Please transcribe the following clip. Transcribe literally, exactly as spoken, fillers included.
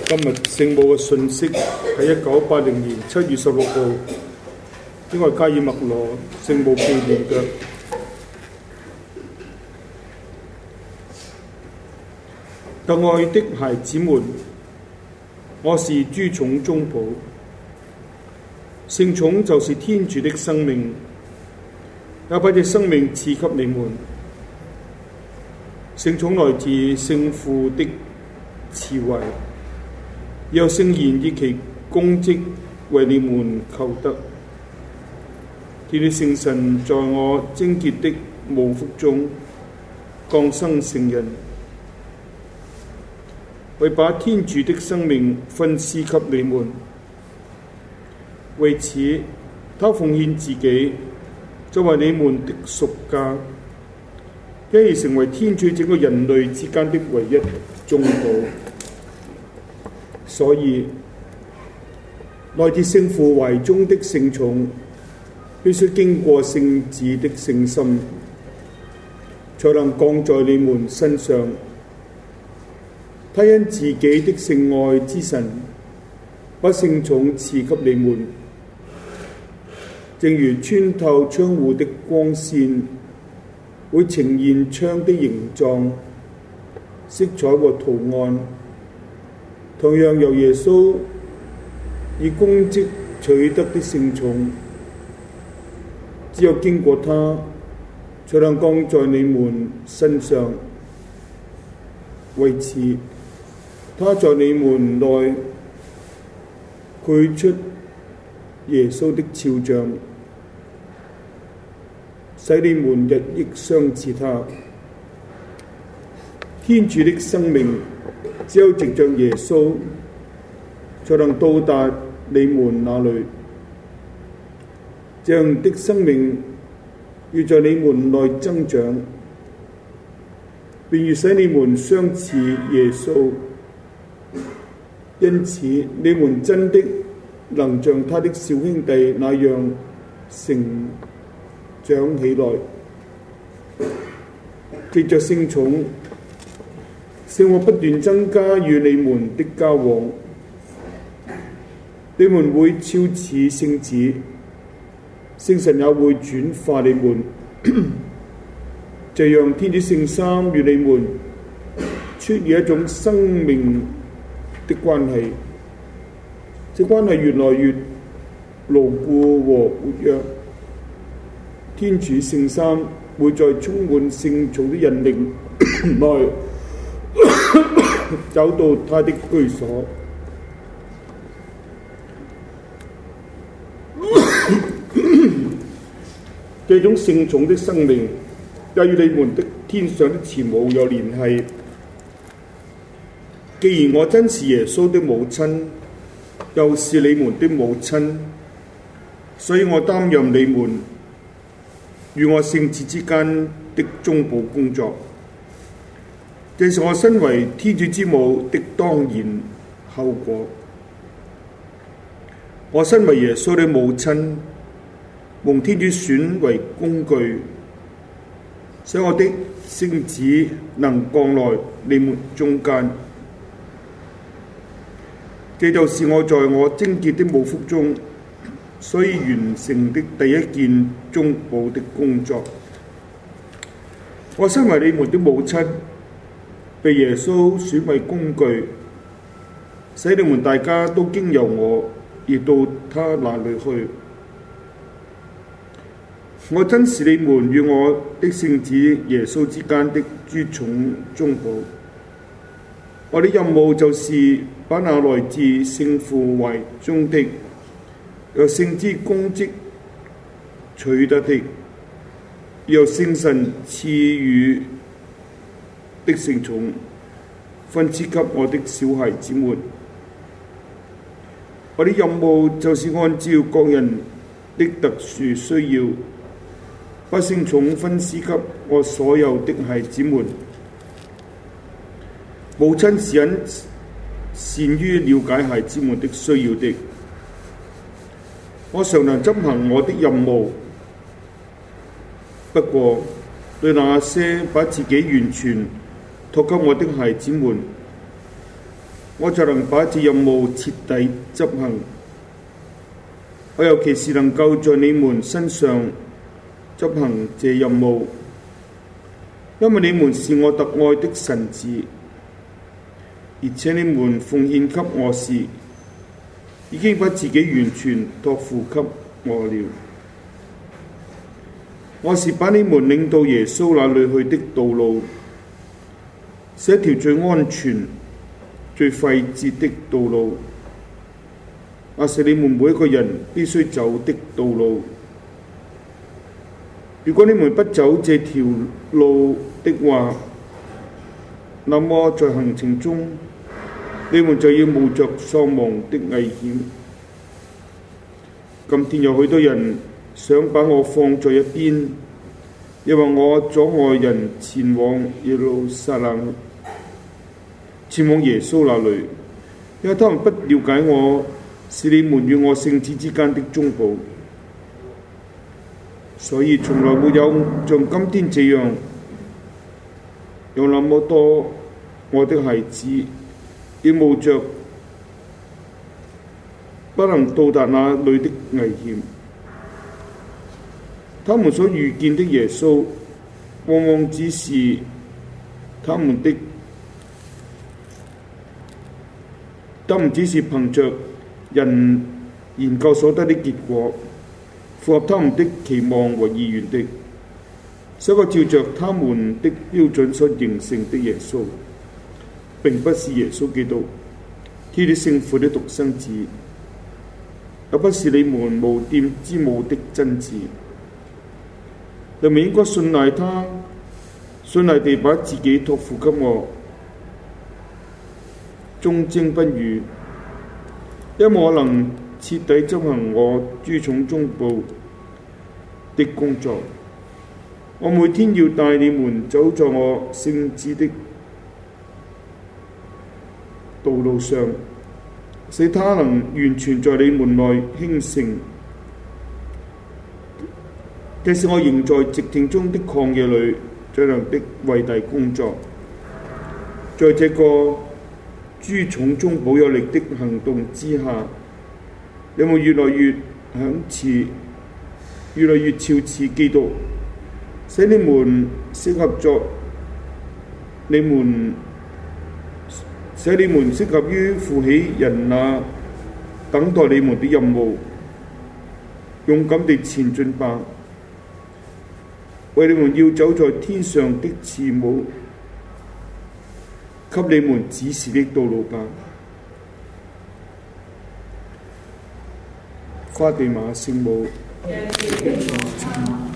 今日聖母嘅信息係一九八零年七月十六號，應該係加爾默羅聖母紀念嘅。特愛的孩子們，我是諸寵中寶，聖寵就是天主的生命，也把這生命賜給你們。聖寵來自聖父的慈惠，有聖言以其功績為你們求得。天主聖神在我貞潔的母腹中降生成人，為把天主的生命分施給你們。為此，他奉獻自己作為你們的贖價，因而成為天主整個人類之間的唯一中保。所以，來自聖父懷中的聖寵必須經過聖子的聖心，才能降在你們身上。他因自己的聖愛之神，把聖寵賜給你們，正如穿透窗戶的光線會呈現窗的形狀、色彩和圖案，同樣由耶穌以功績取得的聖寵，只有經過他，才能降在你們身上。為此，他在你們內繪出耶穌的肖像，使你們日益相似他。天主的生命只有藉着耶穌，才能到達你們那裏。這樣的生命要在你們內增長，便要使你們相似耶穌。因此，你們真的能像他的小兄弟那樣成長起來。藉着聖寵，聖母不斷增加與你們的交往，你們會超似聖子，聖神也會轉化你們。這樣，天主聖三與你們出現一種生命的關係，這關係越來越牢固和活躍。天主聖三會在充滿聖寵的引領內走到他的居所。這種聖寵的生命也與你們的天上的慈母有聯繫。既然我真是耶穌的母親，又是你們的母親，所以我擔任你們與我聖子之間的中保工作。這是我身為天主之母的當然後果。我身為耶穌的母親，蒙天主選為工具，使我的聖子能降來你們中間。這就是我在我貞潔的母腹中所以完成的第一件中保的工作。我身為你們的母親，被耶穌選為工具，使你們大家都經由我而到他那裏去。我真是你們與我的聖子耶穌之間的諸寵中保。我的任務就是把那來自聖父懷中的由聖子功績取得的由聖神賜予的聖寵分賜給我的小孩子們。我的任務就是按照各人的特殊需要，把聖寵分施給我所有的孩子們。母親是很善於了解孩子們的需要的，我常能執行我的任務。不過，對那些把自己完全託給我的孩子們， 我就能把這任務徹底執行。我尤其是能夠在你們身上執行這任務，因為你們是我特愛的神子，而且你們奉獻給我時，已經把自己完全託付給我了。我是把你們領到耶穌那裏去的道路，是一條最安全、最快捷的道路，那是你們每一個人必須走的道路。如果你們不走這條路的話，那麼在行程中，你們就要冒着喪亡的危險。今天有許多人想把我放在一邊，因為我阻礙人前往耶路撒冷，前往耶穌那裏，因為他們不了解我是你們與我聖子之間的中保，所以從來沒有像今天這樣，有那麼多我的孩子要冒着不能到達那裏的危險。他們所遇見的耶穌，往往只是他們的，他們只是憑着人研究所得的結果，符合他們的期望和意願的，是一個照着他們的標準所形成的耶穌，並不是耶穌基督，天的聖父的獨生子，也不是你們無玷之母的真子。你們應該信賴他，信賴地把自己託付給我，忠貞不渝，因為我能徹底執行我諸重中保的工作。我每天要帶你們走在我聖子的道路上，使他能完全在你們內興盛。這是我仍在寂靜中的曠野裏進行的偉大工作。在這個諸重中保有力的行動之下，你們越來越響似，越來越肖似基督，使你們適合作你們，使你們適合於負起人那等待你們的任務，勇敢地前進吧，為你們要走在天上的慈母給你們指示的道路吧。花地瑪聖母。